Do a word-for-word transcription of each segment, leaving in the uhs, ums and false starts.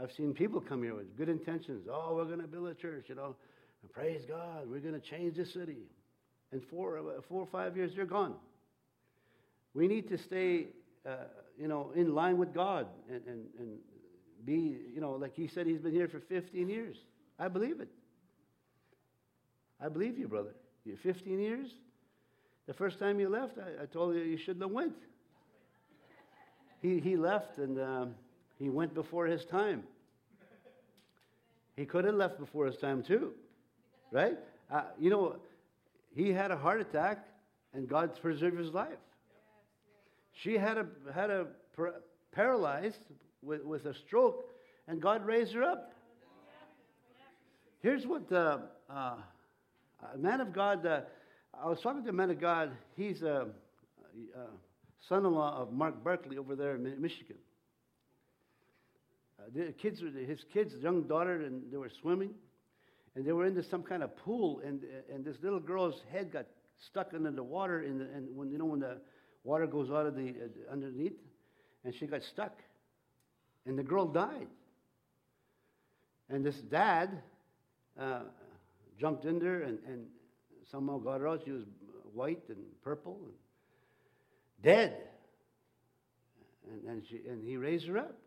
I've seen people come here with good intentions. Oh, we're going to build a church, you know. And praise God, we're going to change the city. And four, four or five years, they're gone. We need to stay, uh, you know, in line with God and, and, and be, you know, like he said, he's been here for fifteen years. I believe it. I believe you, brother. You fifteen years? The first time you left, I, I told you you shouldn't have went. He, he left and um, he went before his time. He could have left before his time too, right? Uh, you know, he had a heart attack and God preserved his life. She had a had a par- paralyzed with, with a stroke, and God raised her up. Here's what uh, uh, a man of God. Uh, I was talking to a man of God. He's a, a son-in-law of Mark Barkley over there in Michigan. Uh, the kids, his kids, young daughter, and they were swimming, and they were into some kind of pool, and and this little girl's head got stuck into the water, in the, and when you know when the water goes out of the uh, underneath, and she got stuck, and the girl died. And this dad uh, jumped in there and, and somehow got her out. She was white and purple and dead, and and, she, and he raised her up.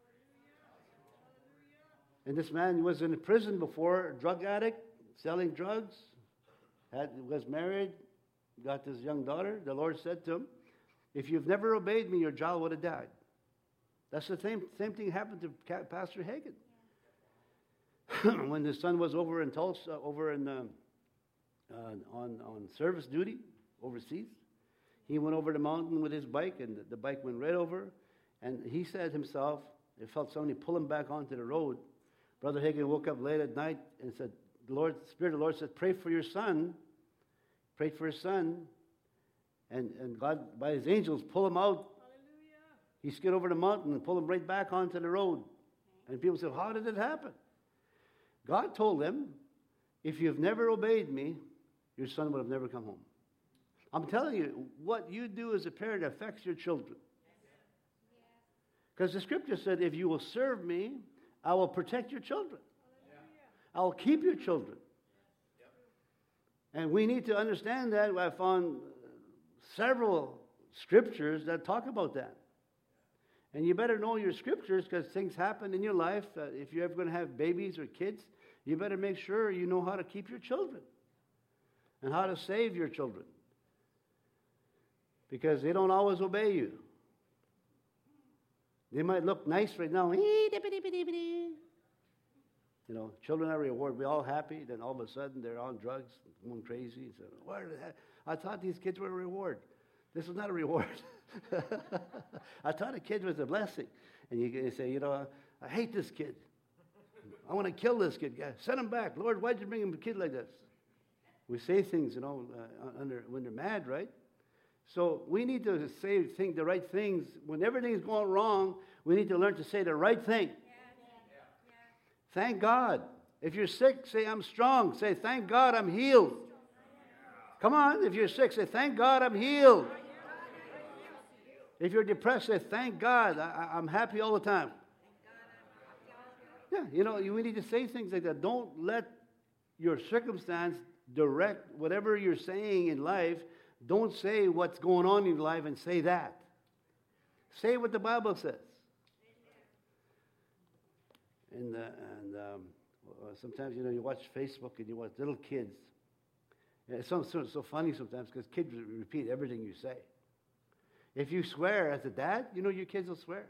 And this man was in prison before, drug addict, selling drugs, had was married, got this young daughter. The Lord said to him, if you've never obeyed me, your child would have died. That's the same, same thing happened to Pastor Hagen. When his son was over in Tulsa, over in uh, uh, on, on service duty overseas, he went over the mountain with his bike, and the, the bike went right over. And he said himself, it felt somebody pull him back onto the road. Brother Hagen woke up late at night and said, the Lord, the Spirit of the Lord said, pray for your son. Prayed for his son. And, and God, by his angels, pull him out. Hallelujah. He skid over the mountain and pulled him right back onto the road. And people said, how did it happen? God told him, if you've never obeyed me, your son would have never come home. I'm telling you, what you do as a parent affects your children. Because the scripture said, if you will serve me, I will protect your children. I will keep your children. And we need to understand that. I found several scriptures that talk about that. And you better know your scriptures because things happen in your life. Uh, if you're ever going to have babies or kids, you better make sure you know how to keep your children and how to save your children. Because they don't always obey you. They might look nice right now. You know, children are rewarded. We're all happy. Then all of a sudden they're on drugs, going crazy. So, where did that? I thought these kids were a reward. This is not a reward. I thought a kid was a blessing. And you, you say, you know, I hate this kid. I want to kill this kid. Send him back. Lord, why'd you bring him a kid like this? We say things, you know, uh, under, when they're mad, right? So we need to say think the right things. When everything's going wrong, we need to learn to say the right thing. Yeah, yeah, yeah. Thank God. If you're sick, say, I'm strong. Say, thank God I'm healed. Come on, if you're sick, say, thank God I'm healed. If you're depressed, say, thank God I, I'm happy all the time. Yeah, you know, we need to say things like that. Don't let your circumstance direct whatever you're saying in life. Don't say what's going on in your life and say that. Say what the Bible says. And, uh, and um, sometimes, you know, you watch Facebook and you watch little kids. And it's so, so, so funny sometimes because kids repeat everything you say. If you swear as a dad, you know your kids will swear.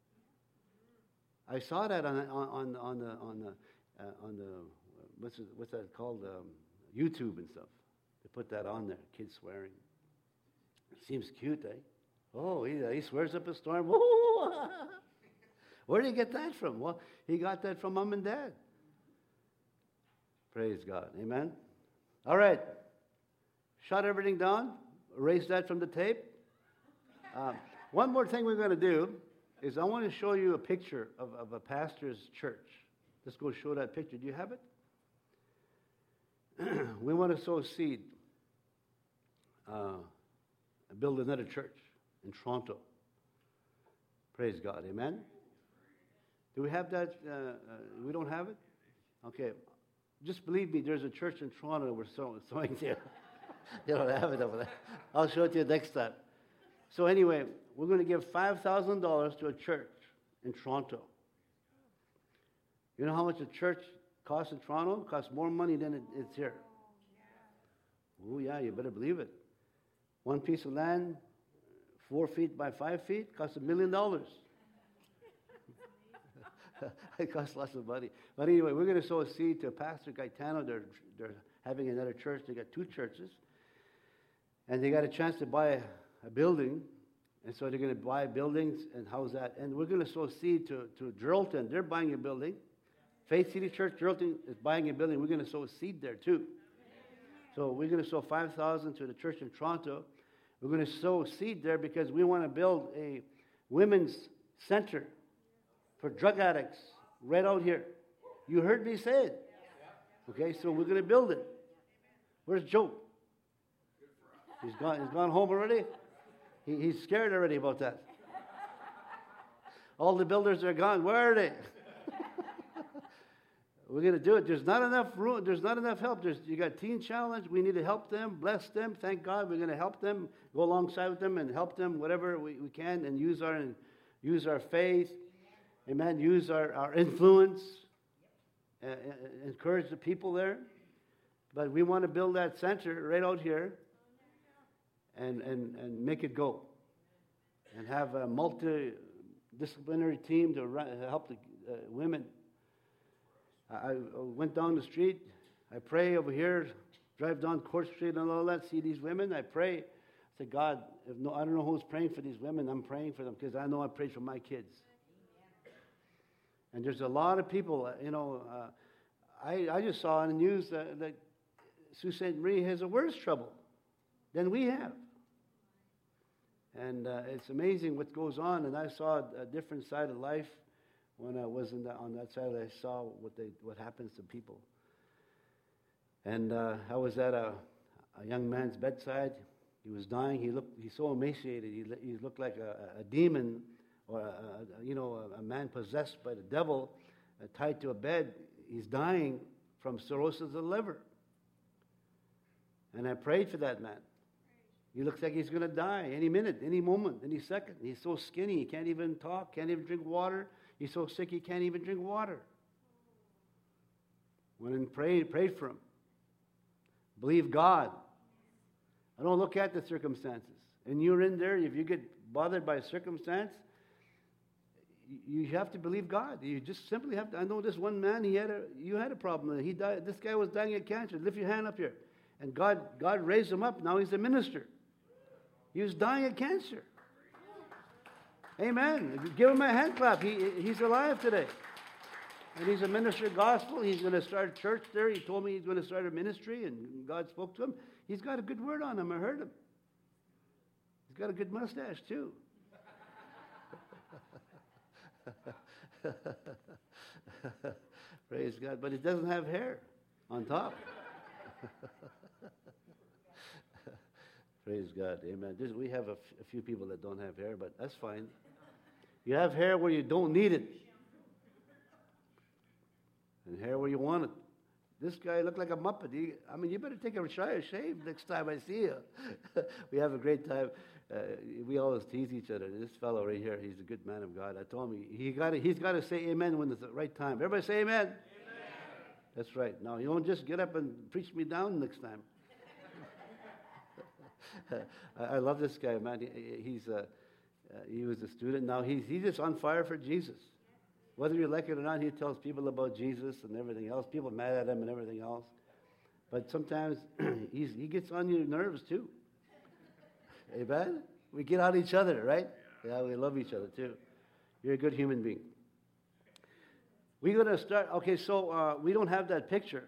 I saw that on on on, on the on the uh, on the what's it, what's that called um, YouTube and stuff. They put that on there, kids swearing. It seems cute, eh? Oh, he, he swears up a storm. Where did he get that from? Well, he got that from mom and dad. Praise God. Amen? All right. Shut everything down. Erase that from the tape. Um, one more thing we're going to do is I want to show you a picture of, of a pastor's church. Let's go show that picture. Do you have it? We want to sow a seed. Uh, build another church in Toronto. Praise God. Amen? Do we have that? Uh, uh, we don't have it? Okay. Just believe me, there's a church in Toronto we're sowing, sowing there. They don't have it over there. I'll show it to you next time. So anyway, we're going to give five thousand dollars to a church in Toronto. You know how much a church costs in Toronto? It costs more money than it, it's here. Oh, yeah, you better believe it. One piece of land, four feet by five feet, costs a million dollars. It costs lots of money. But anyway, we're going to sow a seed to Pastor Gaetano. They're, they're having another church. They got two churches. And they got a chance to buy a, a building. And so they're going to buy buildings and house that. And we're going to sow seed to, to Geraldton. They're buying a building. Faith City Church, Geraldton is buying a building. We're going to sow a seed there too. So we're going to sow five thousand dollars to the church in Toronto. We're going to sow a seed there because we want to build a women's center for drug addicts right out here. You heard me say it. Okay, so we're going to build it. Where's Joe? He's gone, he's gone home already? He, he's scared already about that. All the builders are gone. Where are they? We're going to do it. There's not enough room. There's not enough help. There's, you got Teen Challenge. We need to help them, bless them. Thank God we're going to help them, go alongside with them and help them whatever we, we can and use our, use our faith. Amen. Use our, our influence. Uh, encourage the people there. But we want to build that center right out here and, and, and make it go. And have a multidisciplinary team to run, help the uh, women. I went down the street. I pray over here, drive down Court Street and all that, see these women. I pray. I say, God, if no, I don't know who's praying for these women. I'm praying for them because I know I prayed for my kids. And there's a lot of people, you know, uh, I, I just saw on the news that, that Sault Ste. Marie has a worse trouble than we have. And uh, it's amazing what goes on. And I saw a different side of life. When I was in the, on that side, I saw what they what happens to people. And uh, I was at a, a young man's bedside. He was dying. He looked. He's so emaciated. He, he looked like a, a demon, or a, a, you know, a, a man possessed by the devil, uh, tied to a bed. He's dying from cirrhosis of the liver. And I prayed for that man. He looks like he's going to die any minute, any moment, any second. He's so skinny. He can't even talk. Can't even drink water. He's so sick he can't even drink water. Went and prayed, prayed for him. Believe God. I don't look at the circumstances. And you're in there, if you get bothered by a circumstance, you have to believe God. You just simply have to. I know this one man, he had a, you had a problem. He died. This guy was dying of cancer. Lift your hand up here. And God, God raised him up. Now he's a minister. He was dying of cancer. Amen. Give him a hand clap. He, he's alive today. And he's a minister of gospel. He's going to start a church there. He told me he's going to start a ministry, and God spoke to him. He's got a good word on him. I heard him. He's got a good mustache, too. Praise God. But it doesn't have hair on top. Praise God. Amen. There's, we have a, f- a few people that don't have hair, but that's fine. You have hair where you don't need it. And hair where you want it. This guy looked like a Muppet. He, I mean, you better take a shave next time I see you. We have a great time. Uh, we always tease each other. This fellow right here, he's a good man of God. I told him he, he got he's got to say amen when it's the right time. Everybody say amen. Amen. That's right. Now, you don't just get up and preach me down next time. I, I love this guy, man. He, he's a, uh, he was a student. Now, he's, he's just on fire for Jesus. Whether you like it or not, he tells people about Jesus and everything else. People are mad at him and everything else. But sometimes he's, he gets on your nerves too. Amen? We get on each other, right? Yeah, we love each other too. You're a good human being. We're going to start. Okay, so uh, we don't have that picture.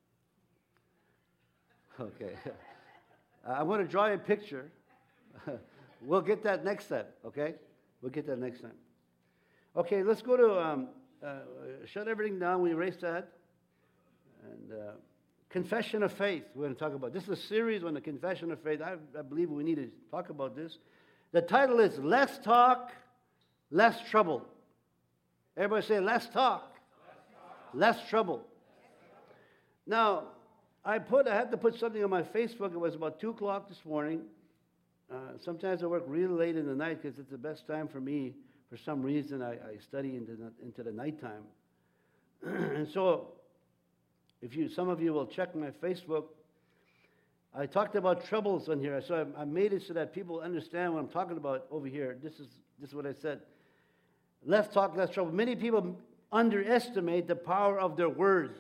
Okay. I'm going to draw you a picture. We'll get that next time, okay? We'll get that next time. Okay, let's go to, um, uh, shut everything down. We erase that. And uh, confession of faith, we're going to talk about. This is a series on the confession of faith. I, I believe we need to talk about this. The title is Less Talk, Less Trouble. Everybody say, less talk, less trouble. Now, I put, I had to put something on my Facebook. It was about two o'clock this morning. Uh, sometimes I work really late in the night because it's the best time for me. For some reason, I, I study into the, into the nighttime. And so, if you, some of you will check my Facebook, I talked about troubles on here. So I, I made it so that people understand what I'm talking about over here. This is, this is what I said. Less talk, less trouble. Many people underestimate the power of their words.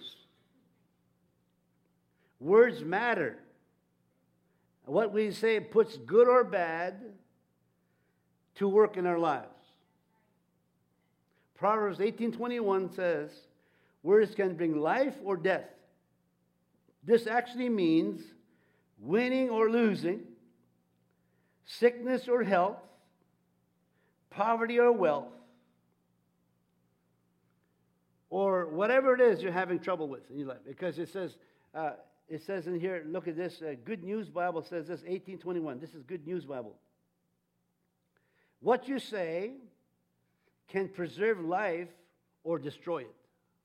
Words matter. What we say puts good or bad to work in our lives. Proverbs eighteen twenty-one says, words can bring life or death. This actually means winning or losing, sickness or health, poverty or wealth, or whatever it is you're having trouble with in your life. Because it says, uh, it says in here, look at this, uh, Good News Bible says this, eighteen twenty-one. This is Good News Bible. What you say can preserve life or destroy it.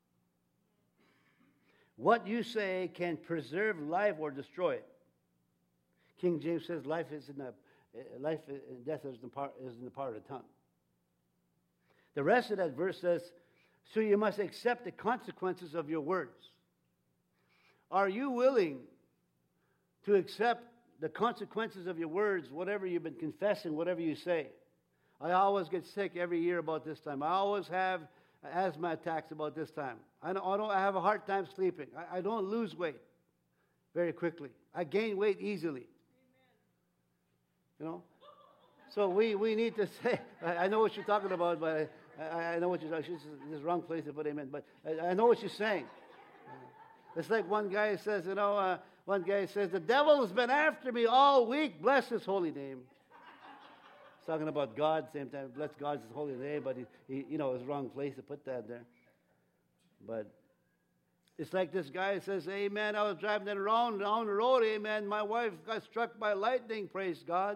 What you say can preserve life or destroy it. King James says life is in the life and death is in the power, is in the power of the tongue. The rest of that verse says, so you must accept the consequences of your words. Are you willing to accept the consequences of your words, whatever you've been confessing, whatever you say? I always get sick every year about this time. I always have asthma attacks about this time. I don't, I, don't, I have a hard time sleeping. I, I don't lose weight very quickly. I gain weight easily. You know? So we, we need to say, I, I know what you're talking about, but I, I know what you're talking about. This is the wrong place to put amen, but I, I know what you're saying. It's like one guy says, you know, uh, one guy says, the devil has been after me all week. Bless his holy name. He's talking about God, same time, bless God's holy name, but he, he, you know, it's the wrong place to put that there. But it's like this guy says, amen, I was driving around down the road, amen, my wife got struck by lightning, praise God.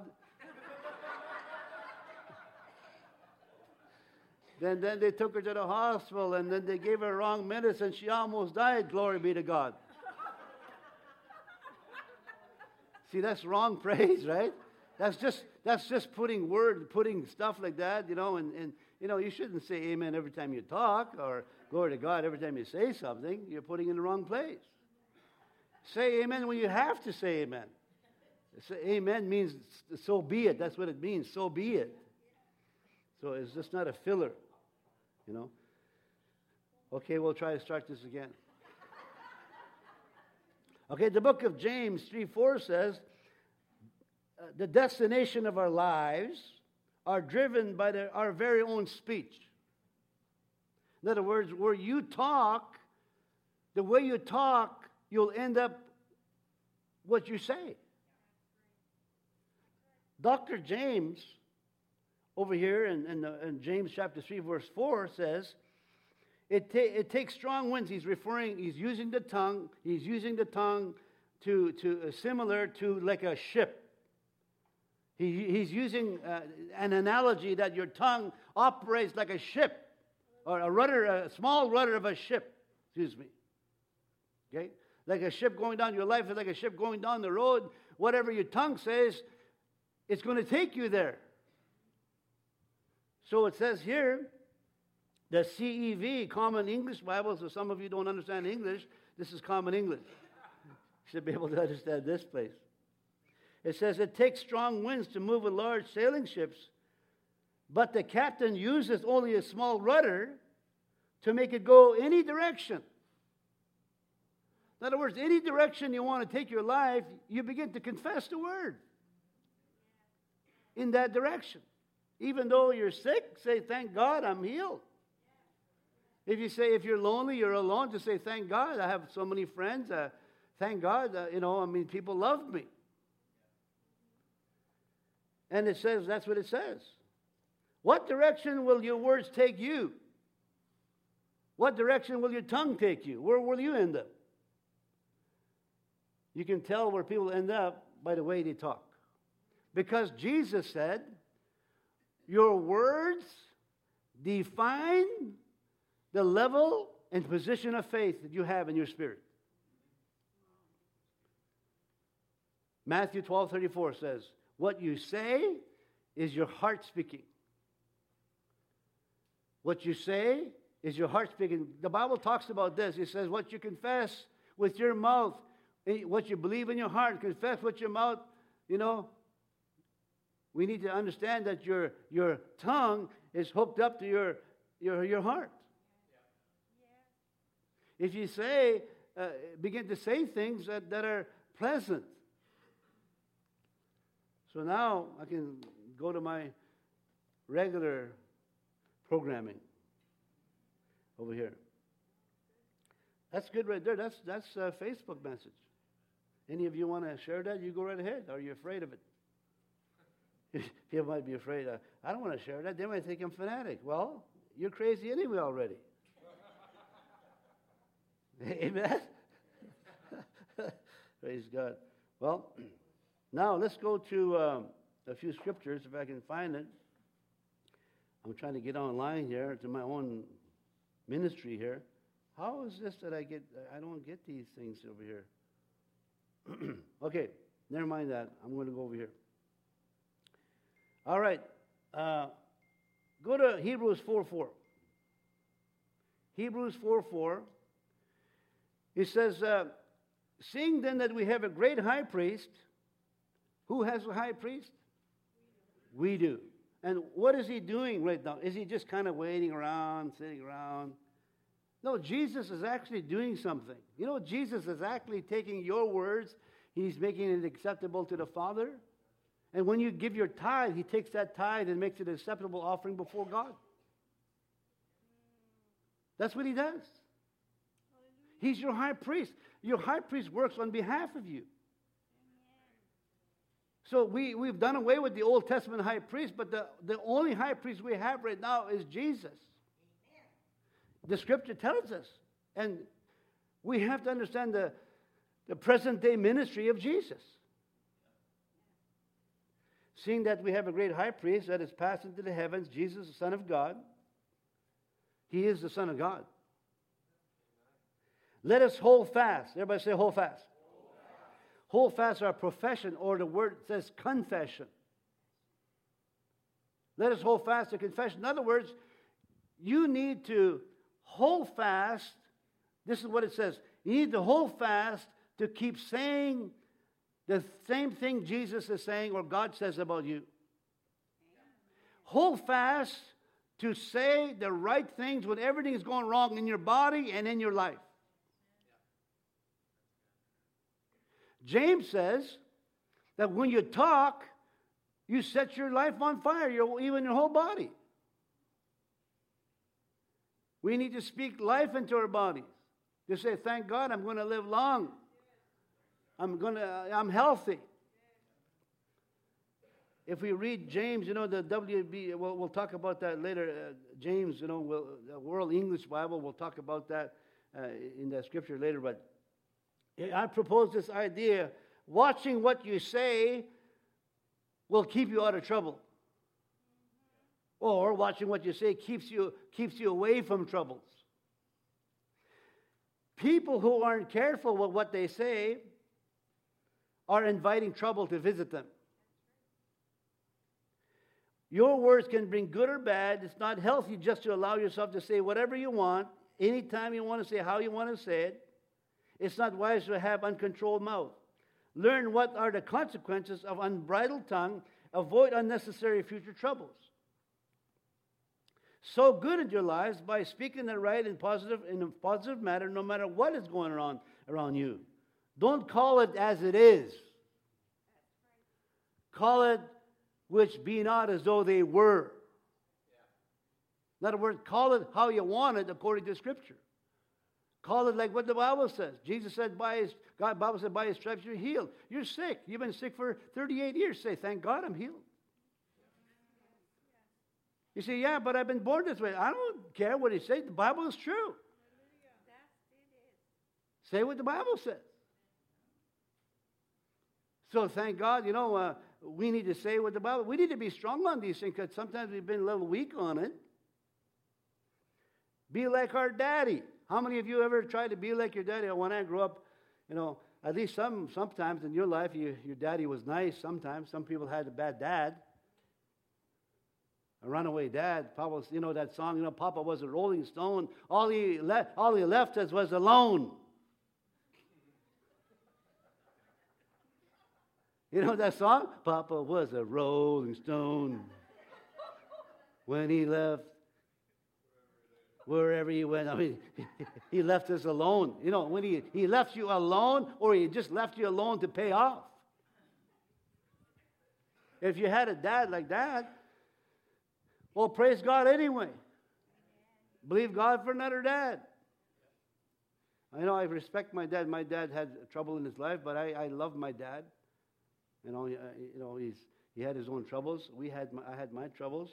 then, then they took her to the hospital, and then they gave her wrong medicine. She almost died, glory be to God. See, that's wrong praise, right? That's just that's just putting word, putting stuff like that, you know, and, and you know, you shouldn't say amen every time you talk or glory to God every time you say something. You're putting it in the wrong place. Say amen when you have to say amen. Say amen means so be it. That's what it means, so be it. So it's just not a filler, you know. Okay, we'll try to start this again. Okay, the book of James three four says, uh, the destination of our lives are driven by the, our very own speech. In other words, where you talk, the way you talk, you'll end up what you say. Doctor James, over here in, in, the, in James chapter three, verse four, says, it, ta- it takes strong winds. He's referring, he's using the tongue, he's using the tongue to, to uh, similar to like a ship. He, he's using uh, an analogy that your tongue operates like a ship, or a rudder, a small rudder of a ship, excuse me. Okay? Like a ship going down, your life is like a ship going down the road. Whatever your tongue says, it's going to take you there. So it says here, the C E V, Common English Bible, so some of you don't understand English, this is Common English. You should be able to understand this place. It says, it takes strong winds to move with large sailing ships, but the captain uses only a small rudder to make it go any direction. In other words, any direction you want to take your life, you begin to confess the word in that direction. Even though you're sick, say, thank God, I'm healed. If you say, if you're lonely, you're alone, just say, thank God, I have so many friends. Uh, thank God, uh, you know, I mean, people love me. And it says, that's what it says. What direction will your words take you? What direction will your tongue take you? Where will you end up? You can tell where people end up by the way they talk. Because Jesus said, your words define the level and position of faith that you have in your spirit. Matthew twelve thirty-four says, what you say is your heart speaking. What you say is your heart speaking. The Bible talks about this. It says, what you confess with your mouth, what you believe in your heart, confess with your mouth, you know. We need to understand that your, your tongue is hooked up to your, your, your heart. Yeah. If you say, uh, begin to say things that, that are pleasant. So now I can go to my regular programming over here. That's good right there. That's, that's a Facebook message. Any of you want to share that? You go right ahead. Are you afraid of it? People might be afraid. Uh, I don't want to share that. They might think I'm fanatic. Well, you're crazy anyway already. Amen? Praise God. Well, now let's go to um, a few scriptures, if I can find it. I'm trying to get online here to my own ministry here. How is this that I get, I don't get these things over here. Okay, never mind that. I'm going to go over here. All right. Uh, go to Hebrews four four. Hebrews four four. It says, uh, seeing then that we have a great high priest, who has a high priest? We do. And what is he doing right now? Is he just kind of waiting around, sitting around? No, Jesus is actually doing something. You know, Jesus is actually taking your words, he's making it acceptable to the Father. And when you give your tithe, he takes that tithe and makes it an acceptable offering before God. That's what he does. He's your high priest. Your high priest works on behalf of you. So we, we've done away with the Old Testament high priest, but the, the only high priest we have right now is Jesus. The scripture tells us. And we have to understand the, the present day ministry of Jesus. Seeing that we have a great high priest that is passed into the heavens, Jesus, the Son of God. He is the Son of God. Let us hold fast. Everybody say hold fast. Hold fast our profession, or the word says confession. Let us hold fast the confession. In other words, you need to hold fast. This is what it says. You need to hold fast to keep saying the same thing Jesus is saying or God says about you. Hold fast to say the right things when everything is going wrong in your body and in your life. James says that when you talk, you set your life on fire, your, even your whole body. We need to speak life into our bodies. To say, thank God, I'm going to live long. I'm going to, I'm healthy. If we read James, you know, the W B, we'll, we'll talk about that later. Uh, James, you know, will, the World English Bible, we'll talk about that uh, in that scripture later. But I propose this idea, watching what you say will keep you out of trouble. Or watching what you say keeps you, keeps you away from troubles. People who aren't careful with what they say are inviting trouble to visit them. Your words can bring good or bad. It's not healthy just to allow yourself to say whatever you want, anytime you want to say, how you want to say it. It's not wise to have uncontrolled mouth. Learn what are the consequences of unbridled tongue. Avoid unnecessary future troubles. Sow good in your lives by speaking the right and positive in a positive manner, no matter what is going on around you. Don't call it as it is. Call it which be not as though they were. In other words, call it how you want it according to Scripture. Call it like what the Bible says. Jesus said, by his, God, Bible said, by his stripes you're healed. You're sick. You've been sick for thirty-eight years. Say, thank God I'm healed. You say, yeah, but I've been born this way. I don't care what he says. The Bible is true. Say what the Bible says. So thank God, you know, uh, we need to say what the Bible, we need to be strong on these things because sometimes we've been a little weak on it. Be like our daddy. How many of you ever tried to be like your daddy? When I grew up, you know, at least some sometimes in your life, you, your daddy was nice. Sometimes some people had a bad dad, a runaway dad. Papa, you know that song. You know, Papa was a rolling stone. All he left, all he left us was alone. You know that song? Papa was a rolling stone when he left. Wherever he went, I mean, he left us alone. You know, when he, he left you alone, or he just left you alone to pay off. If you had a dad like that, well, praise God anyway. Believe God for another dad. I know I respect my dad. My dad had trouble in his life, but I, I love my dad. You know, you know, he's he had his own troubles. We had my, I had my troubles.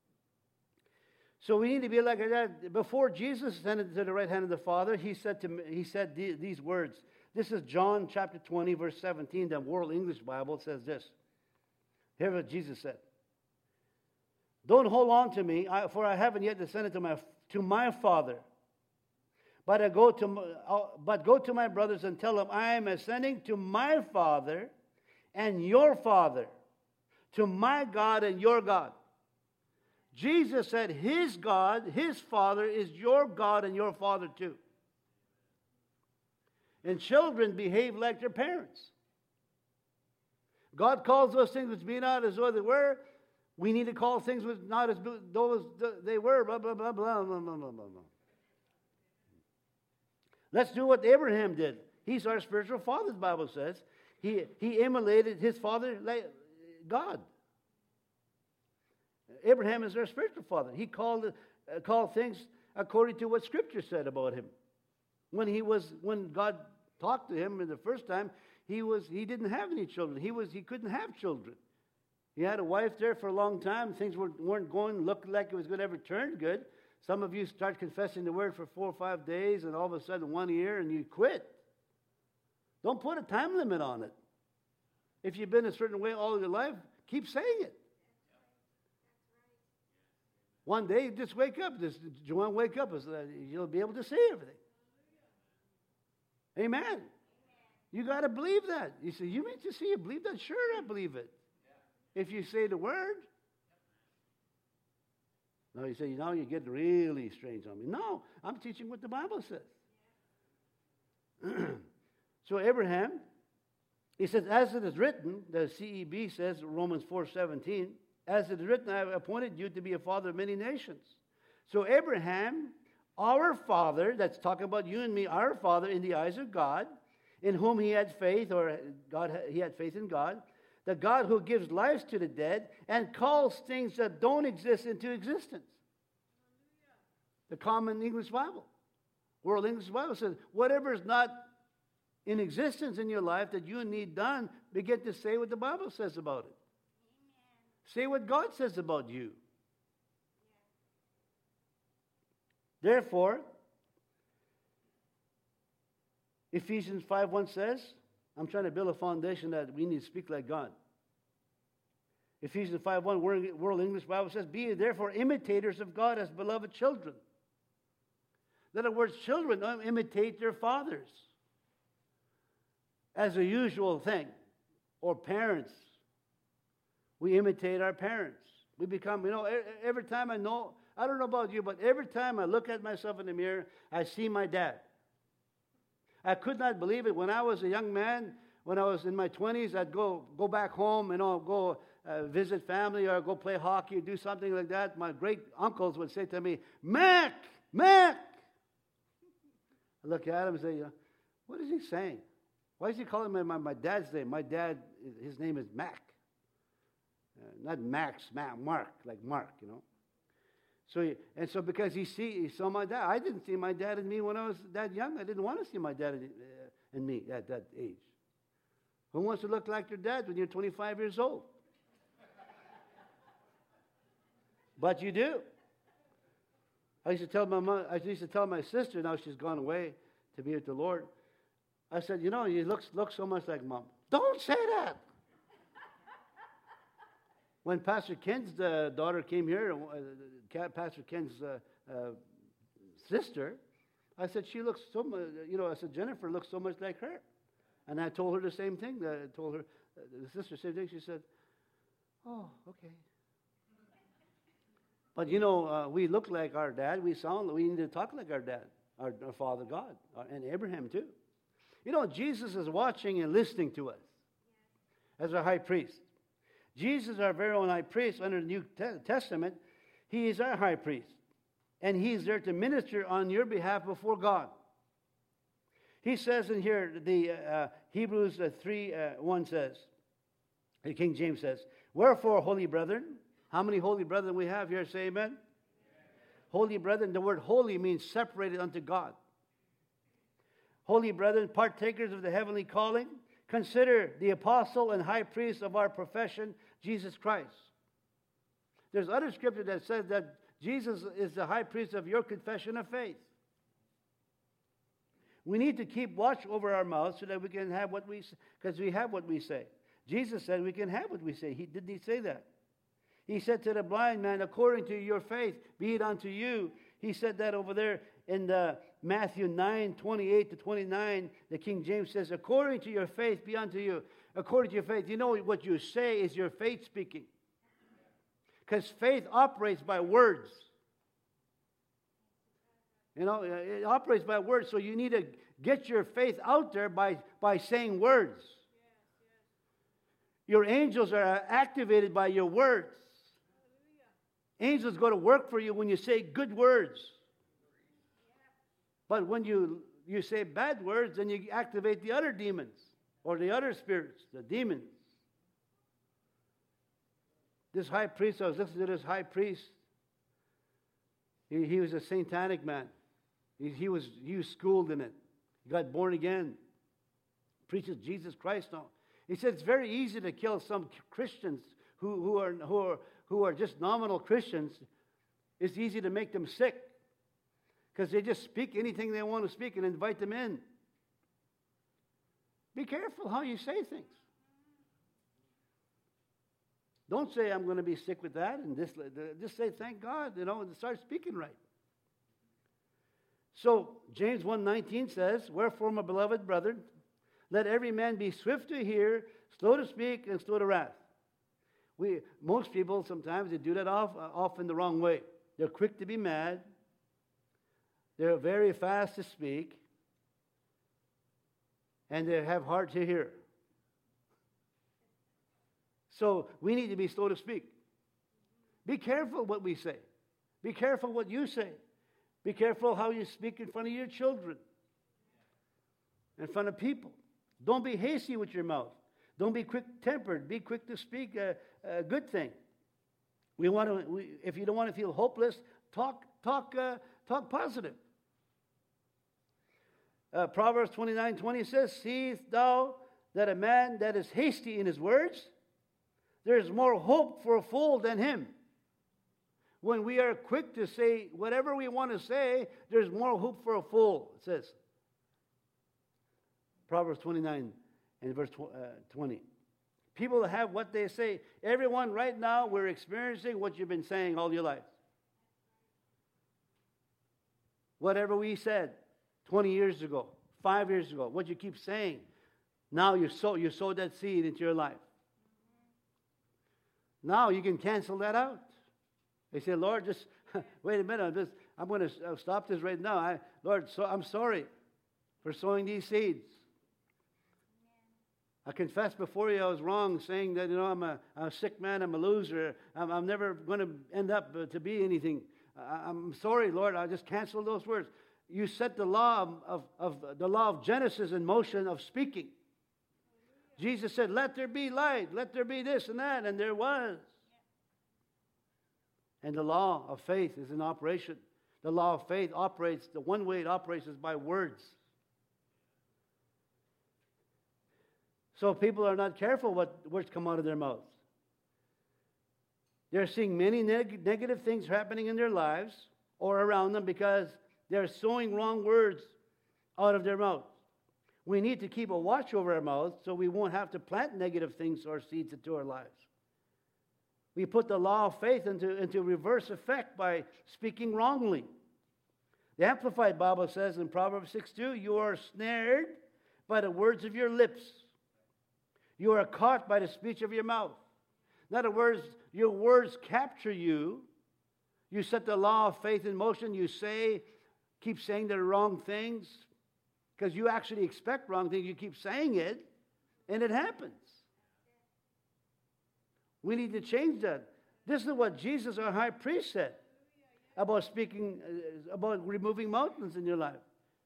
So we need to be like that. Before Jesus ascended to the right hand of the Father, he said to he said these words. This is John chapter twenty, verse seventeen. The World English Bible says this. Here's what Jesus said. Don't hold on to me, for I haven't yet descended to my to my Father. But I go to but go to my brothers and tell them I am ascending to my Father and your Father, to my God and your God. Jesus said his God, his Father, is your God and your Father too. And children behave like their parents. God calls those things which be not as though they were. We need to call things which not as though they were. Blah, blah, blah, blah, blah, blah, blah, blah. Let's do what Abraham did. He's our spiritual father, the Bible says. He, he emulated his father, like God. Abraham is our spiritual father. He called, uh, called things according to what Scripture said about him. When he was, when God talked to him the first time, he was he didn't have any children. He was he couldn't have children. He had a wife there for a long time. Things were, weren't going, looked like it was going to ever turn good. Some of you start confessing the word for four or five days, and all of a sudden one year, and you quit. Don't put a time limit on it. If you've been a certain way all your life, keep saying it. One day, just wake up. Just Joanne, wake up. You'll be able to see everything. Amen. You got to believe that. You say, you mean to see you believe that? Sure, I believe it. If you say the word. No, you say, you know, you're getting really strange on me. No, I'm teaching what the Bible says. So Abraham, he says, as it is written, the C E B says, Romans four seventeen, as it is written, I have appointed you to be a father of many nations. So Abraham, our father, that's talking about you and me, our father in the eyes of God, in whom he had faith, or God, he had faith in God, the God who gives life to the dead and calls things that don't exist into existence. The Common English Bible, World English Bible says, whatever is not in existence in your life that you need done, begin to say what the Bible says about it. Say what God says about you. Therefore, Ephesians five one says, I'm trying to build a foundation that we need to speak like God. Ephesians five one, World English Bible says, be therefore imitators of God as beloved children. In other words, children don't imitate their fathers as a usual thing. Or parents. We imitate our parents. We become, you know, every time I know, I don't know about you, but every time I look at myself in the mirror, I see my dad. I could not believe it. When I was a young man, when I was in my twenties, I'd go go back home, you know, go uh, visit family or go play hockey or do something like that. My great uncles would say to me, Mac, Mac. I look at him and say, what is he saying? Why is he calling me my, my dad's name? My dad, his name is Mac. Uh, not Max, Mac, Mark, like Mark, you know. So he, and so because he see he saw my dad, I didn't see my dad in me when I was that young. I didn't want to see my dad in, uh, in me at that age. Who wants to look like your dad when you're twenty-five years old? But you do. I used to tell my mom, I used to tell my sister, now she's gone away to be with the Lord. I said, you know, you look look so much like Mom. Don't say that. When Pastor Ken's uh, daughter came here, uh, Pastor Ken's uh, uh, sister. I said, she looks so much, you know, I said, Jennifer looks so much like her. And I told her the same thing. I told her, uh, the sister, same thing. She said, oh, okay. But, you know, uh, we look like our dad. We sound, we need to talk like our dad, our, our Father God, uh, and Abraham too. You know, Jesus is watching and listening to us as our high priest. Jesus, our very own high priest under the New Testament, he is our high priest. And he's there to minister on your behalf before God. He says in here, the uh, Hebrews uh, three one says, the King James says, wherefore, holy brethren, how many holy brethren we have here? Say amen. Amen. Holy brethren, the word holy means separated unto God. Holy brethren, partakers of the heavenly calling, consider the apostle and high priest of our profession, Jesus Christ. There's other scripture that says that Jesus is the high priest of your confession of faith. We need to keep watch over our mouths so that we can have what we say, because we have what we say. Jesus said we can have what we say. He didn't he say that? He said to the blind man, according to your faith, be it unto you. He said that over there in the Matthew nine, twenty-eight to twenty-nine. The King James says, according to your faith, be unto you. According to your faith. You know what you say is your faith speaking. Because faith operates by words. You know, it operates by words. So you need to get your faith out there by, by saying words. Yes, yes. Your angels are activated by your words. Hallelujah. Angels go to work for you when you say good words. Yeah. But when you, you say bad words, then you activate the other demons or the other spirits, the demons. This high priest, I was listening to this high priest. He, he was a satanic man. He, he, was, he was schooled in it. He got born again. Preaches Jesus Christ now. He said it's very easy to kill some Christians who, who, are, who, are, who are just nominal Christians. It's easy to make them sick because they just speak anything they want to speak and invite them in. Be careful how you say things. Don't say, I'm going to be sick with that. And this, just say, thank God, you know, and start speaking right. So, James one nineteen says, wherefore, my beloved brethren, let every man be swift to hear, slow to speak, and slow to wrath. We, most people, sometimes, they do that off, often the wrong way. They're quick to be mad. They're very fast to speak. And they have hard to hear. So we need to be slow to speak. Be careful what we say. Be careful what you say. Be careful how you speak in front of your children. In front of people. Don't be hasty with your mouth. Don't be quick-tempered. Be quick to speak a, a good thing. We want to. We, if you don't want to feel hopeless, talk, talk, uh, talk positive. Uh, Proverbs twenty-nine twenty says, seest thou that a man that is hasty in his words, there is more hope for a fool than him. When we are quick to say whatever we want to say, there's more hope for a fool, it says. Proverbs twenty-nine and verse twenty. People have what they say. Everyone right now, we're experiencing what you've been saying all your life. Whatever we said twenty years ago, five years ago, what you keep saying, now you sow, you sowed that seed into your life. Now you can cancel that out. They say, Lord, just wait a minute. I'm, just, I'm going to stop this right now. I, Lord, so I'm sorry for sowing these seeds. I confess before you I was wrong saying that, you know, I'm a, I'm a sick man, I'm a loser. I'm, I'm never going to end up uh, to be anything. I, I'm sorry, Lord, I just canceled those words. You set the law of, of, of the law of Genesis in motion of speaking. Jesus said, let there be light, let there be this and that, and there was. And the law of faith is in operation. The law of faith operates, the one way it operates is by words. So people are not careful what words come out of their mouths. They're seeing many neg- negative things happening in their lives or around them because they're sowing wrong words out of their mouth. We need to keep a watch over our mouths so we won't have to plant negative things or seeds into our lives. We put the law of faith into, into reverse effect by speaking wrongly. The Amplified Bible says in Proverbs six two, you are snared by the words of your lips. You are caught by the speech of your mouth. In other words, your words capture you. You set the law of faith in motion. You say, keep saying the wrong things because you actually expect wrong things. You keep saying it, and it happens. We need to change that. This is what Jesus, our high priest, said about speaking, uh, about removing mountains in your life.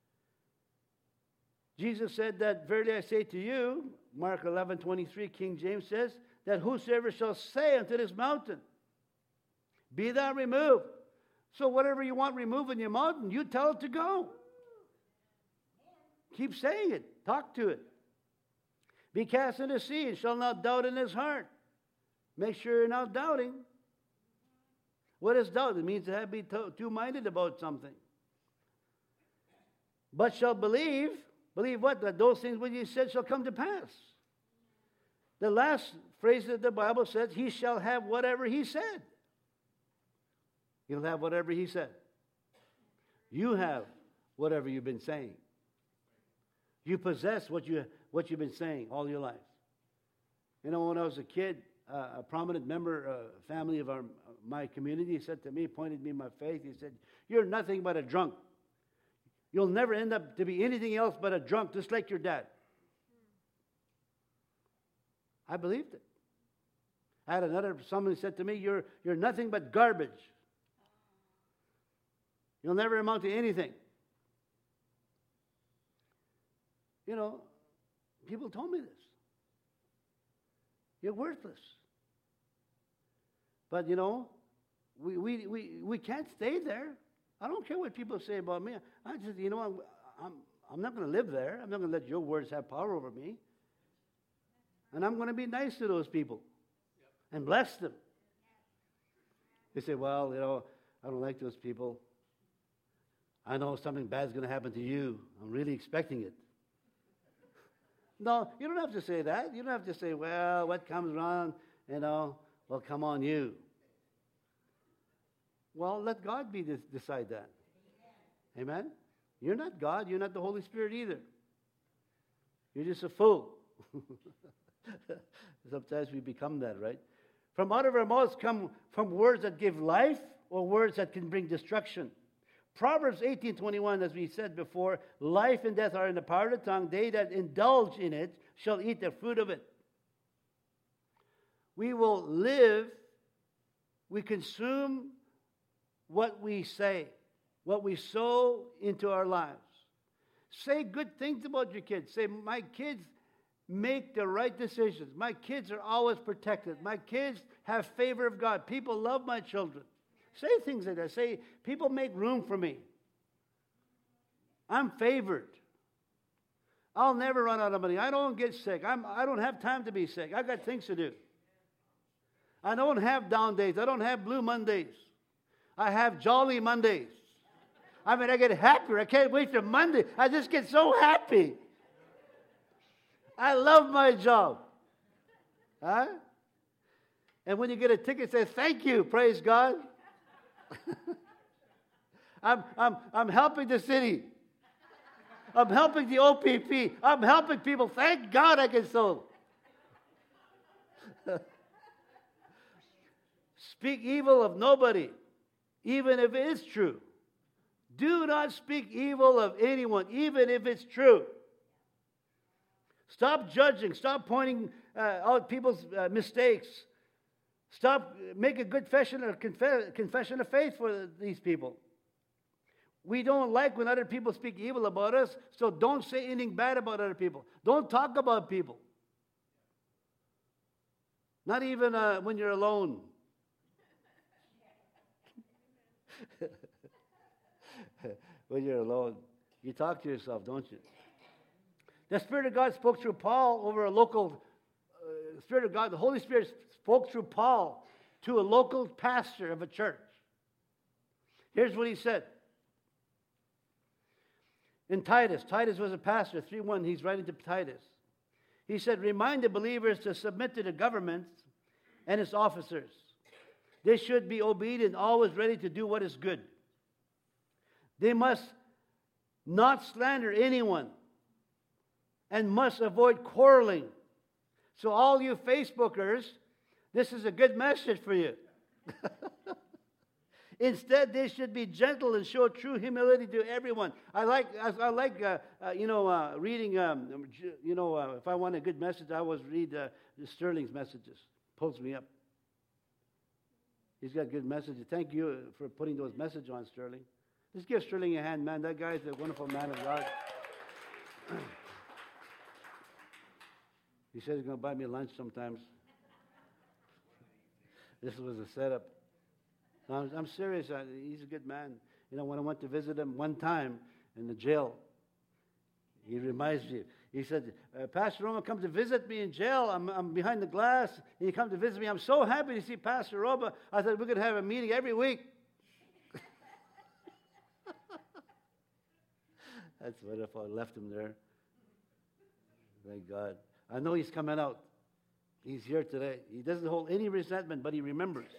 Jesus said that, verily I say to you, Mark eleven twenty-three, King James says, that whosoever shall say unto this mountain, be thou removed. So whatever you want removed in your mountain, you tell it to go. Keep saying it. Talk to it. Be cast into the sea and shall not doubt in his heart. Make sure you're not doubting. What is doubt? It means to have be two-minded about something. But shall believe, believe what? That those things which he said shall come to pass. The last phrase that the Bible says, he shall have whatever he said. He'll have whatever he said. You have whatever you've been saying. You possess what, you, what you've been saying all your life. You know, when I was a kid, uh, a prominent member, uh, family of our, my community said to me, pointed me in my face, he said, you're nothing but a drunk. You'll never end up to be anything else but a drunk, just like your dad. I believed it. I had another, someone said to me, you're, you're nothing but garbage. You'll never amount to anything. You know, people told me this. You're worthless. But, you know, we, we, we, we can't stay there. I don't care what people say about me. I just, you know, I'm, I'm, I'm not going to live there. I'm not going to let your words have power over me. And I'm going to be nice to those people and bless them. They say, well, you know, I don't like those people. I know something bad's going to happen to you. I'm really expecting it. No, you don't have to say that. You don't have to say, well, what comes around, you know, will come on you. Well, let God be this, decide that. Amen. Amen? You're not God. You're not the Holy Spirit either. You're just a fool. Sometimes we become that, right? From out of our mouths come from words that give life or words that can bring destruction. Proverbs eighteen twenty-one, as we said before, life and death are in the power of the tongue. They that indulge in it shall eat the fruit of it. We will live, we consume what we say, what we sow into our lives. Say good things about your kids. Say, my kids make the right decisions. My kids are always protected. My kids have favor of God. People love my children. Say things like that. Say, people make room for me. I'm favored. I'll never run out of money. I don't get sick. I'm, I don't have time to be sick. I've got things to do. I don't have down days. I don't have blue Mondays. I have jolly Mondays. I mean, I get happier. I can't wait for Monday. I just get so happy. I love my job. Huh? And when you get a ticket, say, thank you, praise God. I'm, I'm, I'm helping the city. I'm helping the O P P. I'm helping people. Thank God I can sow. Speak evil of nobody, even if it is true. Do not speak evil of anyone, even if it's true. Stop judging. Stop pointing uh, out people's uh, mistakes. Stop, make a good confession, or conf- confession of faith for these people. We don't like when other people speak evil about us, so don't say anything bad about other people. Don't talk about people. Not even uh, when you're alone. When you're alone, you talk to yourself, don't you? The Spirit of God spoke through Paul over a local, uh, Spirit of God, the Holy Spirit spoke through Paul to a local pastor of a church. Here's what he said. In Titus, Titus was a pastor, three one, he's writing to Titus. He said, remind the believers to submit to the government and its officers. They should be obedient, always ready to do what is good. They must not slander anyone and must avoid quarreling. So all you Facebookers, this is a good message for you. Instead, they should be gentle and show true humility to everyone. I like, I, I like, uh, uh, you know, uh, reading. Um, you know, uh, if I want a good message, I always read uh, Sterling's messages. Pulls me up. He's got good messages. Thank you for putting those messages on, Sterling. Just give Sterling a hand, man. That guy's a wonderful man of God. He says he's going to buy me lunch sometimes. This was a setup. No, I'm, I'm serious. I, he's a good man. You know, when I went to visit him one time in the jail, he reminds me. He said, uh, Pastor Roma, come to visit me in jail. I'm, I'm behind the glass. And you come to visit me. I'm so happy to see Pastor Roma. I said, we're going to have a meeting every week. That's wonderful. I left him there. Thank God. I know he's coming out. He's here today. He doesn't hold any resentment, but he remembers.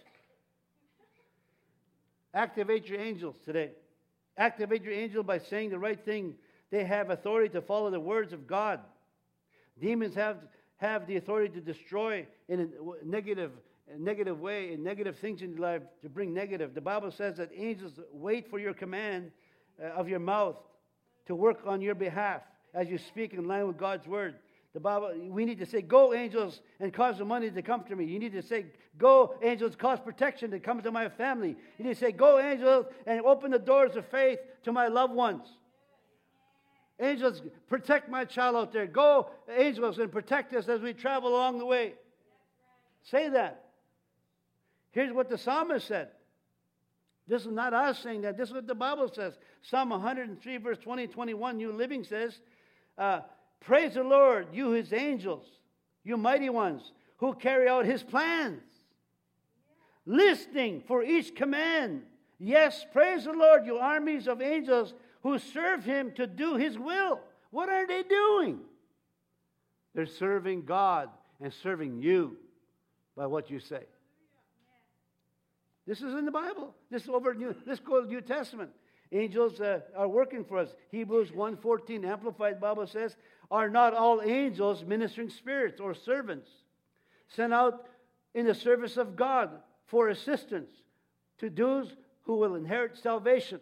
Activate your angels today. Activate your angel by saying the right thing. They have authority to follow the words of God. Demons have, have the authority to destroy in a negative, a negative way, in negative things in your life, to bring negative. The Bible says that angels wait for your command uh, of your mouth to work on your behalf as you speak in line with God's word. The Bible, we need to say, go, angels, and cause the money to come to me. You need to say, go, angels, cause protection to come to my family. You need to say, go, angels, and open the doors of faith to my loved ones. Angels, protect my child out there. Go, angels, and protect us as we travel along the way. Say that. Here's what the psalmist said. This is not us saying that. This is what the Bible says. Psalm one hundred three, verse twenty, twenty-one, New Living says, uh, praise the Lord, you his angels, you mighty ones who carry out his plans, listening for each command. Yes, praise the Lord, you armies of angels who serve him to do his will. What are they doing? They're serving God and serving you by what you say. This is in the Bible. This is over New, let's go to the New Testament. Angels uh, are working for us. Hebrews one fourteen, Amplified Bible says, are not all angels ministering spirits or servants sent out in the service of God for assistance to those who will inherit salvation?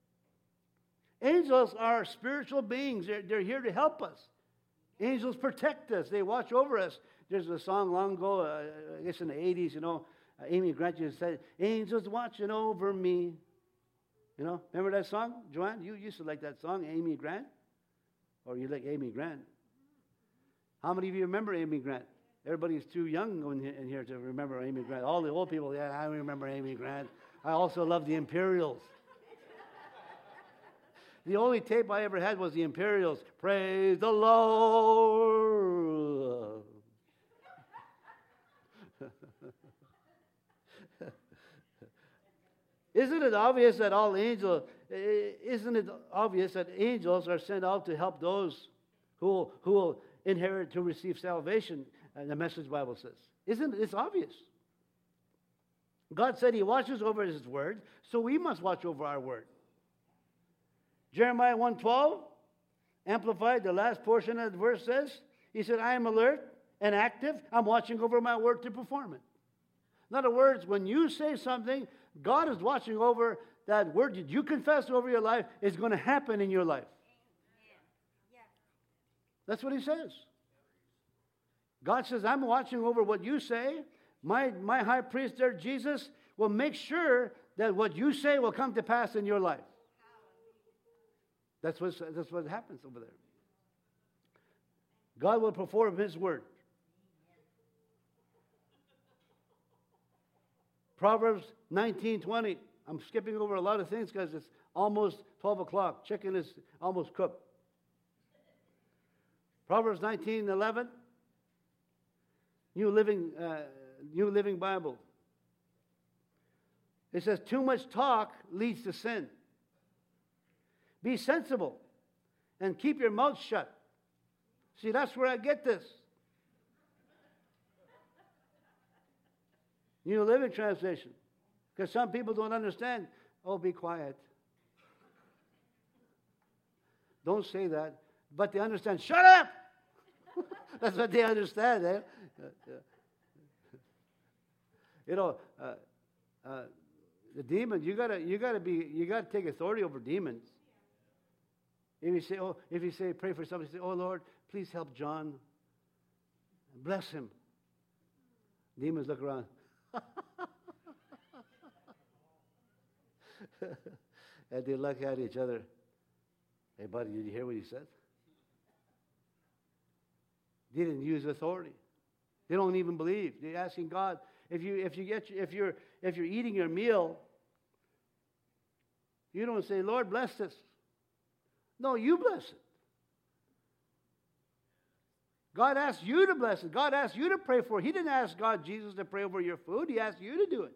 Angels are spiritual beings. They're, they're here to help us. Angels protect us. They watch over us. There's a song long ago, uh, I guess in the eighties, you know, uh, Amy Grant used to say, angels watching over me. You know, remember that song, Joanne? You used to like that song, Amy Grant? Or you like Amy Grant? How many of you remember Amy Grant? Everybody's too young in here to remember Amy Grant. All the old people, yeah, I remember Amy Grant. I also love the Imperials. The only tape I ever had was the Imperials. Praise the Lord. Isn't it obvious that all angels, isn't it obvious that angels are sent out to help those who, who will inherit to receive salvation? The Message Bible says. Isn't it? It's obvious. God said he watches over his word, so we must watch over our word. Jeremiah one twelve, Amplified, the last portion of the verse says, he said, I am alert and active. I'm watching over my word to perform it. In other words, when you say something, God is watching over that word that you confess over your life is going to happen in your life. That's what he says. God says, I'm watching over what you say. My, my high priest there, Jesus, will make sure that what you say will come to pass in your life. That's what, that's what happens over there. God will perform his word. Proverbs nineteen twenty. I'm skipping over a lot of things because it's almost twelve o'clock. Chicken is almost cooked. Proverbs nineteen eleven. New Living, uh, New Living Bible. It says, too much talk leads to sin. Be sensible and keep your mouth shut. See, that's where I get this. New Living Translation. Because some people don't understand. Oh, be quiet. don't say that. But they understand, shut up! That's what they understand, eh? You know, uh, uh, the demons, you gotta, you gotta be, you gotta take authority over demons. If you say, oh, if you say, pray for somebody, say, oh Lord, please help John. Bless him. Demons look around. And they look at each other. Hey, buddy, did you hear what he said? They didn't use authority. They don't even believe. They're asking God, if you if you get if you're if you're eating your meal, you don't say, Lord, bless this. No, you bless it. God asked you to bless it. God asked you to pray for it. He didn't ask God, Jesus, to pray over your food. He asked you to do it.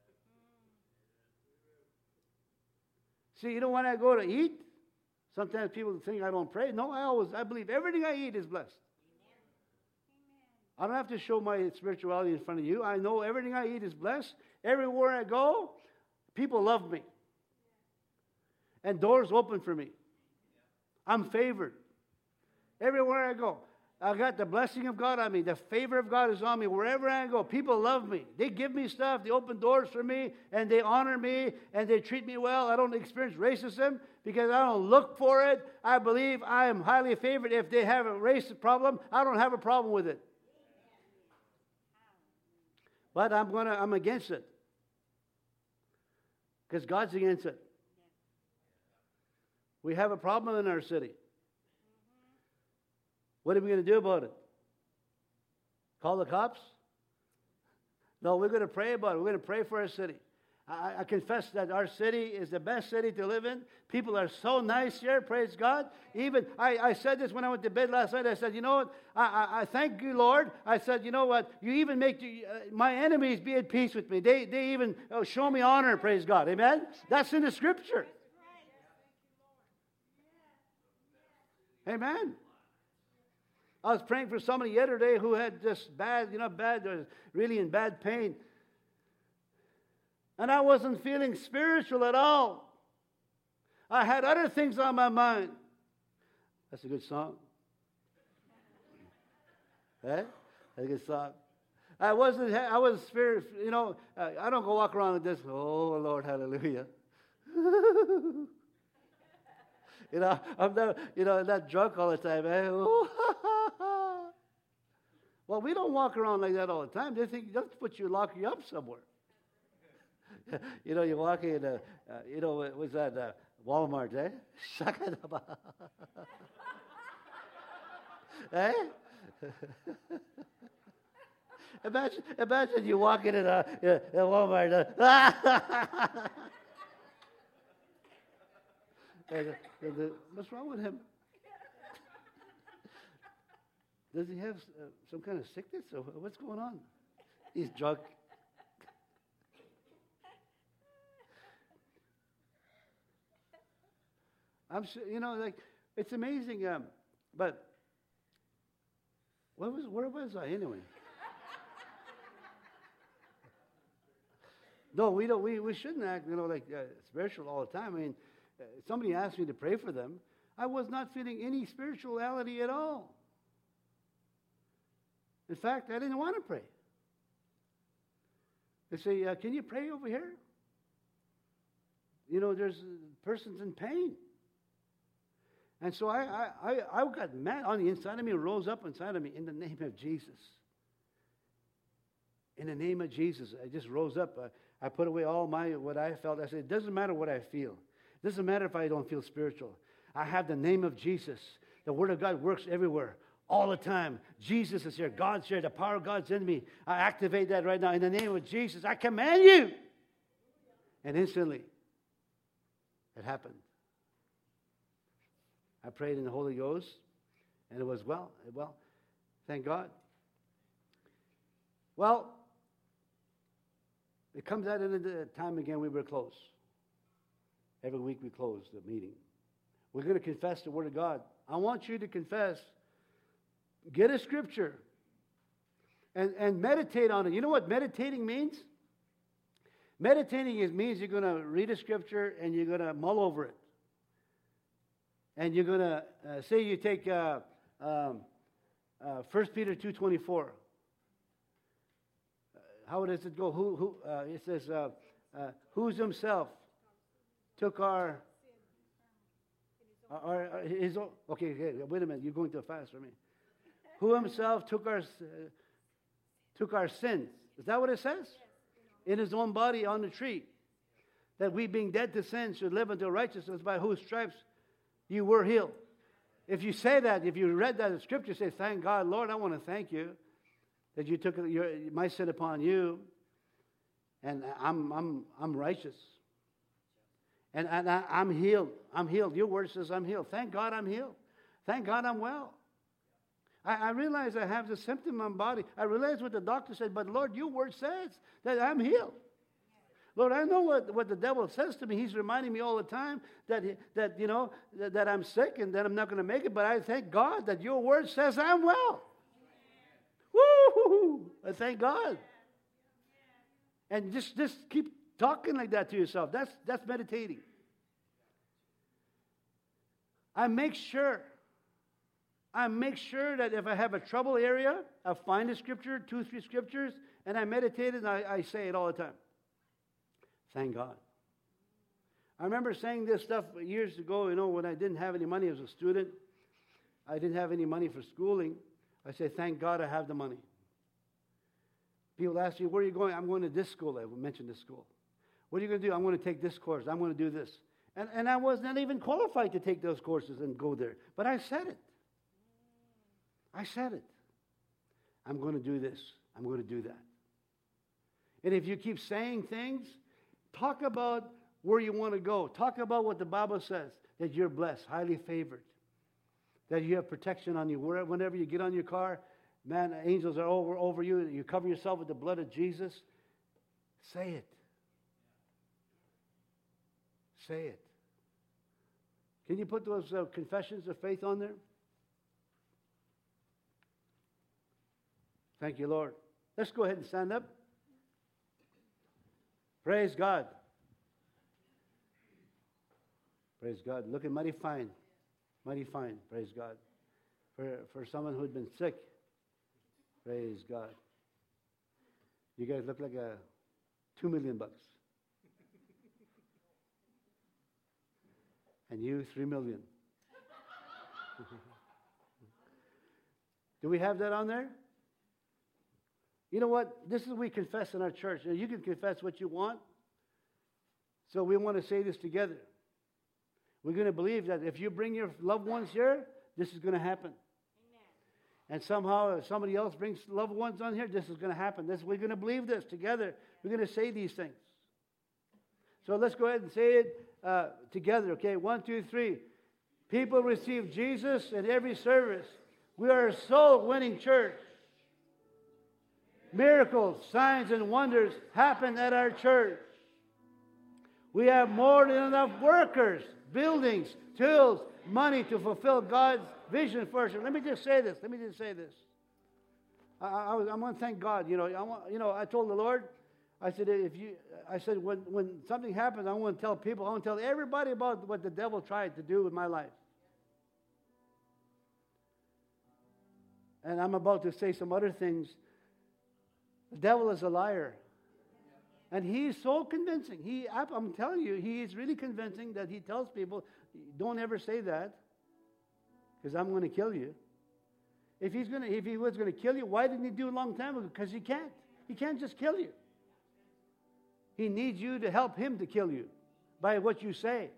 See, you know, when I go to eat, sometimes people think I don't pray. No, I always, I believe everything I eat is blessed. I don't have to show my spirituality in front of you. I know everything I eat is blessed. Everywhere I go, people love me. And doors open for me. I'm favored. Everywhere I go. I got the blessing of God on me. The favor of God is on me. Wherever I go, people love me. They give me stuff. They open doors for me. And they honor me. And they treat me well. I don't experience racism because I don't look for it. I believe I am highly favored. If they have a race problem, I don't have a problem with it. But I'm gonna. I'm against it. Because God's against it. We have a problem in our city. What are we going to do about it? Call the cops? No, we're going to pray about it. We're going to pray for our city. I, I confess that our city is the best city to live in. People are so nice here, praise God. Even, I, I said this when I went to bed last night. I said, you know what? I, I, I thank you, Lord. I said, you know what? You even make the, uh, my enemies be at peace with me. They, they even uh, show me honor, praise God. Amen? That's in the Scripture. Amen. I was praying for somebody yesterday who had just bad, you know, bad, was really in bad pain. And I wasn't feeling spiritual at all. I had other things on my mind. That's a good song. Eh? That's a good song. I wasn't, I was spirit, you know, I don't go walk around with this, oh, Lord, hallelujah. You know, I'm not, you know, not drunk all the time. Eh? Well, we don't walk around like that all the time. They think that's put you, lock you up somewhere. You know, you walk in, uh, uh, you know, what was that, uh, Walmart, eh? Eh? imagine, imagine you walking in a, a Walmart. Uh, and, and the, what's wrong with him? Does he have uh, some kind of sickness? Or what's going on? He's drunk. I'm sure, you know, like, it's amazing. Um, but what was, where was I anyway? No, we don't. We, we shouldn't act, you know, like uh, spiritual all the time. I mean, uh, somebody asked me to pray for them. I was not feeling any spirituality at all. In fact, I didn't want to pray. They say, uh, can you pray over here? You know, there's uh, persons in pain. And so I, I, I, I got mad on the inside of me, rose up inside of me in the name of Jesus. In the name of Jesus, I just rose up. Uh, I put away all my, what I felt. I said, it doesn't matter what I feel. It doesn't matter if I don't feel spiritual. I have the name of Jesus. The Word of God works everywhere. All the time. Jesus is here. God's here. The power of God's in me. I activate that right now. In the name of Jesus, I command you. And instantly, it happened. I prayed in the Holy Ghost, and it was well. Well, thank God. Well, it comes out of the time again we were close. Every week we close the meeting. We're going to confess the Word of God. I want you to confess. Get a scripture and, and meditate on it. You know what meditating means? Meditating is, means you're going to read a scripture and you're going to mull over it. and you're going to, uh, say you take uh, um, uh, First Peter two twenty-four. Uh, how does it go? Who, who, uh, it says, uh, uh, who's himself took our, our, our his own, okay, okay, wait a minute, you're going too fast for me. Who himself took our, uh, took our sins. Is that what it says? In his own body on the tree. That we being dead to sin should live unto righteousness, by whose stripes you were healed. If you say that, if you read that in Scripture, say, thank God, Lord, I want to thank you that you took your, my sin upon you, and I'm, I'm, I'm righteous. And, and I, I'm healed. I'm healed. Your word says I'm healed. Thank God I'm healed. Thank God I'm well. I, I realize I have the symptom in my body. I realize what the doctor said, but Lord, your word says that I'm healed. Lord, I know what, what the devil says to me. He's reminding me all the time that, that you know, that, that I'm sick and that I'm not going to make it, but I thank God that your word says I'm well. Woo! I thank God. And just, just keep talking like that to yourself. That's, that's meditating. I make sure, I make sure that if I have a trouble area, I find a scripture, two, three scriptures, and I meditate it, and I, I say it all the time. Thank God. I remember saying this stuff years ago, you know, when I didn't have any money as a student. I didn't have any money for schooling. I say, thank God I have the money. People ask me, where are you going? I'm going to this school. I mentioned this school. What are you going to do? I'm going to take this course. I'm going to do this. And, and I was not even qualified to take those courses and go there. But I said it. I said it. I'm going to do this. I'm going to do that. And if you keep saying things, talk about where you want to go. Talk about what the Bible says, that you're blessed, highly favored, that you have protection on you. Whenever you get on your car, man, angels are over, over you. You cover yourself with the blood of Jesus. Say it. Say it. Can you put those uh, confessions of faith on there? Thank you, Lord. Let's go ahead and stand up. Praise God. Praise God. Looking mighty fine. Mighty fine. Praise God. For, for someone who had been sick. Praise God. You guys look like a two million bucks. And you, three million. Do we have that on there? You know what? This is what we confess in our church. You can confess what you want. So we want to say this together. We're going to believe that if you bring your loved ones here, this is going to happen. Amen. And somehow if somebody else brings loved ones on here, this is going to happen. This, we're going to believe this together. We're going to say these things. So let's go ahead and say it uh, together, okay? One, two, three. People receive Jesus in every service. We are a soul-winning church. Miracles, signs, and wonders happen at our church. We have more than enough workers, buildings, tools, money to fulfill God's vision for us. Let me just say this. Let me just say this. I, I, was, I want to thank God. You know, I want, you know, I told the Lord, I said, if you, I said, when, when something happens, I want to tell people, I want to tell everybody about what the devil tried to do with my life. And I'm about to say some other things. The devil is a liar. And he's so convincing. He, I'm telling you, he is really convincing that he tells people, don't ever say that, because I'm going to kill you. If he's going to, if he was going to kill you, why didn't he do it a long time ago? Because he can't. He can't just kill you. He needs you to help him to kill you by what you say.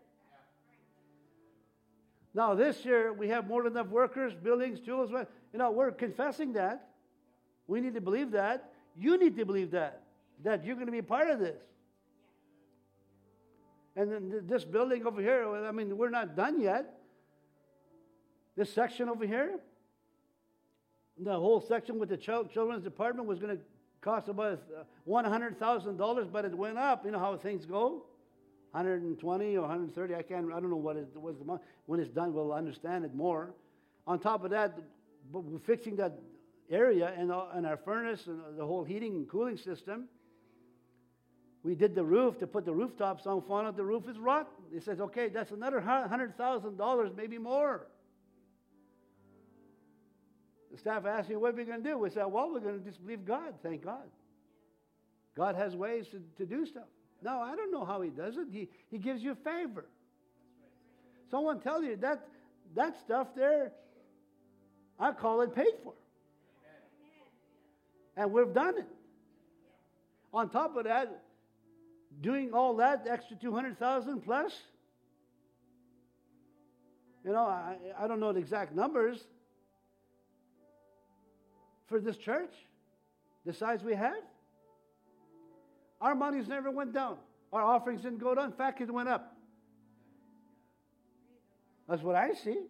Now, this year, we have more than enough workers, buildings, tools. You know, we're confessing that. We need to believe that. You need to believe that, that you're going to be part of this. And then this building over here, I mean, we're not done yet. This section over here, the whole section with the children's department was going to cost about one hundred thousand dollars, but it went up. You know how things go? one hundred twenty or one hundred thirty. I can't. I don't know what it was. When it's done, we'll understand it more. On top of that, we're fixing that area and, and our furnace and the whole heating and cooling system. We did the roof to put the rooftops on, found out the roof is rotten. He says, okay, that's another one hundred thousand dollars, maybe more. The staff asked me, what are we going to do? We said, well, we're going to just believe God, thank God. God has ways to, to do stuff. No, I don't know how he does it. He, he gives you favor. Someone tell you that that stuff there, I call it paid for. And we've done it. On top of that, doing all that extra two hundred thousand plus, you know, I, I don't know the exact numbers for this church, the size we have. Our monies never went down. Our offerings didn't go down. In fact, it went up. That's what I see.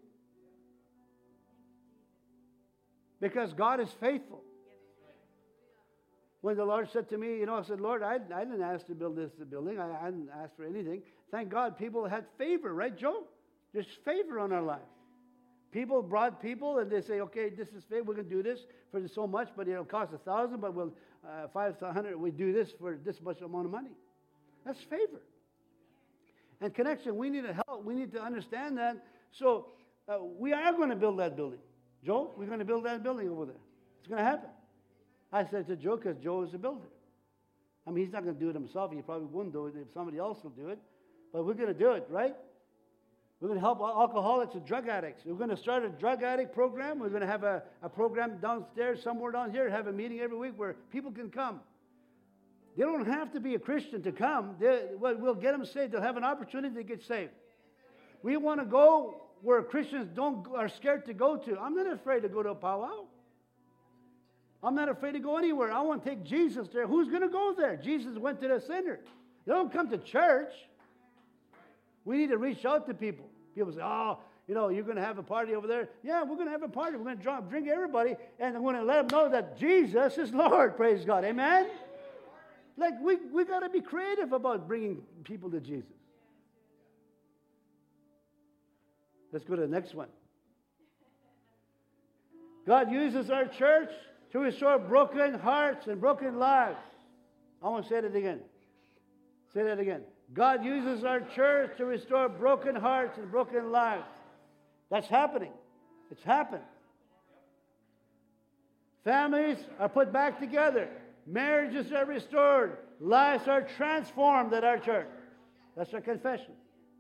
Because God is faithful. When the Lord said to me, you know, I said, Lord, I, I didn't ask to build this building. I, I didn't ask for anything. Thank God people had favor, right, Joe? There's favor on our life. People brought people and they say, okay, this is favor. We're going to do this for so much, but it'll cost a thousand, but we'll, uh, five hundred, we do this for this much amount of money. That's favor. And connection, we need to help. We need to understand that. So uh, we are going to build that building. Joe, we're going to build that building over there. It's going to happen. I said to Joe, because Joe is a builder. I mean, he's not going to do it himself. He probably wouldn't do it if somebody else will do it. But we're going to do it, right? We're going to help alcoholics and drug addicts. We're going to start a drug addict program. We're going to have a, a program downstairs, somewhere down here, have a meeting every week where people can come. They don't have to be a Christian to come. They, we'll get them saved. They'll have an opportunity to get saved. We want to go where Christians don't are scared to go to. I'm not afraid to go to a powwow. I'm not afraid to go anywhere. I want to take Jesus there. Who's going to go there? Jesus went to the sinner. They don't come to church. We need to reach out to people. People say, oh, you know, you're going to have a party over there. Yeah, we're going to have a party. We're going to drink everybody. And I'm going to let them know that Jesus is Lord. Praise God. Amen? Like, we we got to be creative about bringing people to Jesus. Let's go to the next one. God uses our church to restore broken hearts and broken lives. I want to say that again. Say that again. God uses our church to restore broken hearts and broken lives. That's happening. It's happened. Families are put back together. Marriages are restored. Lives are transformed at our church. That's our confession.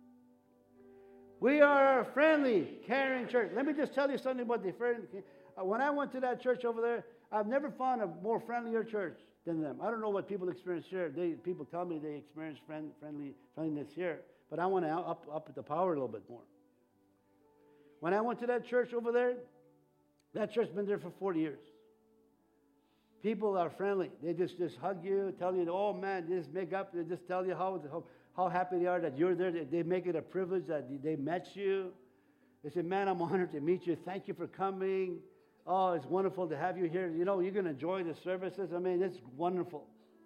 We are a friendly, caring church. Let me just tell you something about the friendly. When I went to that church over there, I've never found a more friendlier church than them. I don't know what people experience here. They, people tell me they experience friend, friendly, friendliness here. But I want to up, up the power a little bit more. When I went to that church over there, that church's been there for forty years. People are friendly. They just, just hug you, tell you, oh man, they just make up, they just tell you how, how, how happy they are that you're there. They, they make it a privilege that they met you. They say, man, I'm honored to meet you. Thank you for coming. Oh, it's wonderful to have you here. You know, you're going to enjoy the services. I mean, it's wonderful.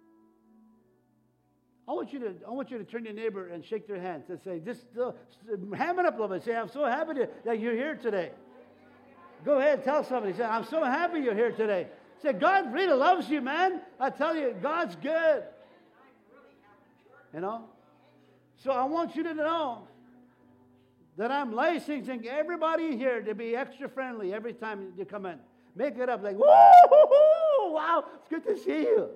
I want you to, I want you to turn to your neighbor and shake their hands and say, just uh, ham it up a little bit. Say, I'm so happy to, that you're here today. Go ahead, tell somebody. Say, I'm so happy you're here today. Say, God really loves you, man. I tell you, God's good. You know? So I want you to know that I'm licensing everybody here to be extra friendly every time you come in. Make it up like, woo, wow, it's good to see you.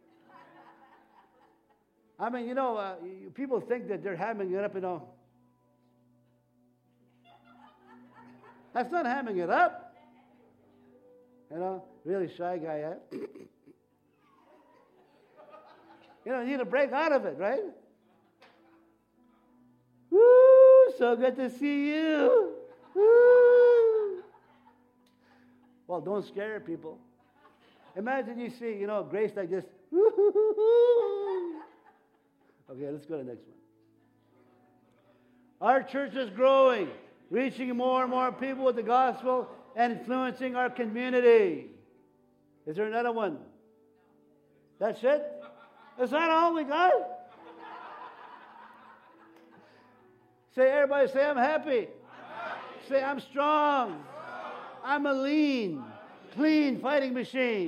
I mean, you know, uh, people think that they're hamming it up, you know. That's not hamming it up. You know, really shy guy, eh? You know, you need to break out of it, right? Woo, so good to see you. Woo. Well, don't scare people. Imagine you see, you know, grace like this. Woo-hoo-hoo-hoo. Okay, let's go to the next one. Our church is growing, reaching more and more people with the gospel and influencing our community. Is there another one? That's it? Is that all we got? Say, everybody say, I'm happy. I'm happy. Say, I'm strong. strong. I'm a lean, clean fighting machine.